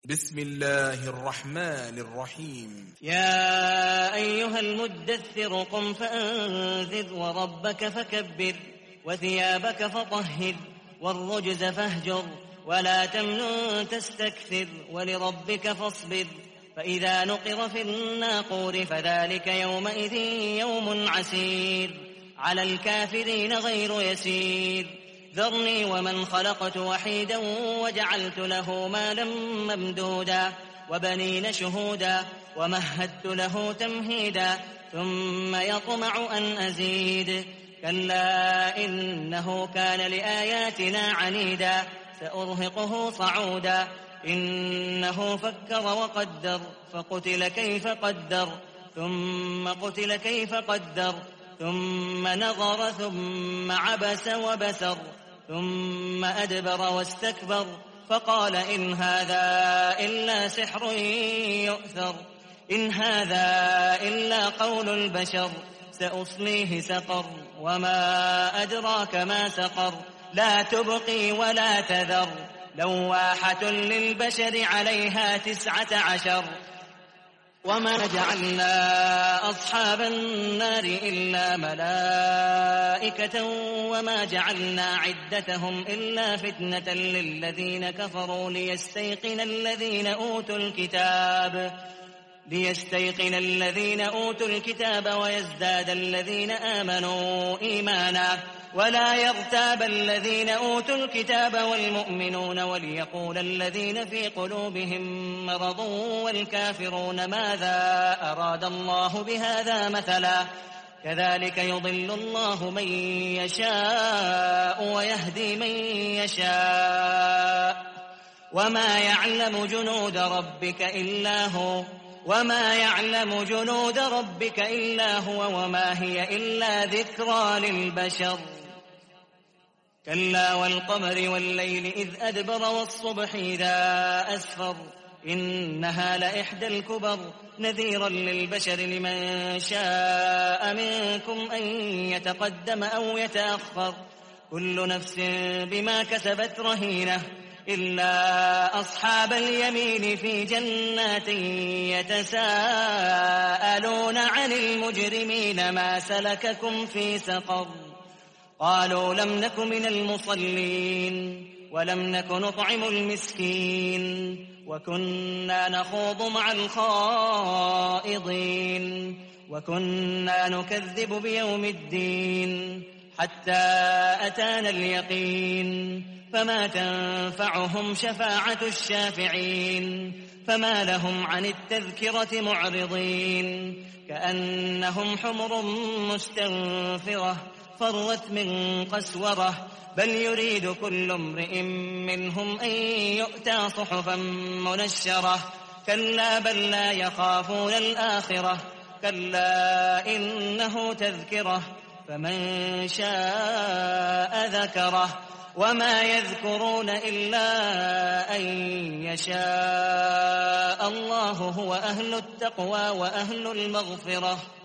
بسم الله الرحمن الرحيم. يا أيها المدثر قم فأنذر وربك فكبر وثيابك فطهر والرجز فاهجر ولا تمنن تستكثر ولربك فاصبر فإذا نقر في الناقور فذلك يومئذ يوم عسير على الكافرين غير يسير ذرني ومن خلقت وحيدا وجعلت له مالا ممدودا وبنين شهودا ومهدت له تمهيدا ثم يطمع أن أزيد كلا إنه كان لآياتنا عنيدا سأرهقه صعودا إنه فكر وقدر فقتل كيف قدر ثم قتل كيف قدر ثم نظر ثم عبس وبسر ثم أدبر واستكبر فقال إن هذا إلا سحر يؤثر إن هذا إلا قول البشر سأصليه سقر وما أدراك ما سقر لا تبقي ولا تذر لواحة للبشر عليها 19 وما جعلنا أصحاب النار إلا ملائكة وما جعلنا عدتهم إلا فتنة للذين كفروا ليستيقن الذين أوتوا الكتاب ويزداد الذين آمنوا إيمانا ولا يرتاب الذين أوتوا الكتاب والمؤمنون وليقول الذين في قلوبهم مرض والكافرون ماذا أراد الله بهذا مثلا كذلك يضل الله من يشاء ويهدي من يشاء وما يعلم جنود ربك إلا هو وما هي إلا ذكرى للبشر كلا والقمر والليل إذ أدبر والصبح إذا أسفر إنها لإحدى الكبر نذيرا للبشر لمن شاء منكم أن يتقدم أو يتأخر كل نفس بما كسبت رهينة إلا أصحاب اليمين في جنات يتساءلون عن المجرمين ما سلككم في سقر قالوا لم نك من المصلين ولم نك نطعم المسكين وكنا نخوض مع الخائضين وكنا نكذب بيوم الدين حتى أتانا اليقين فما تنفعهم شفاعة الشافعين فما لهم عن التذكرة معرضين كأنهم حمر مستنفرة فرت من قسورة بل يريد كل امرئ منهم أن يؤتى صحفا منشرة كلا بل لا يخافون الآخرة كلا إنه تذكرة فمن شاء ذكره وما يذكرون إلا أن يشاء الله هو أهل التقوى وأهل المغفرة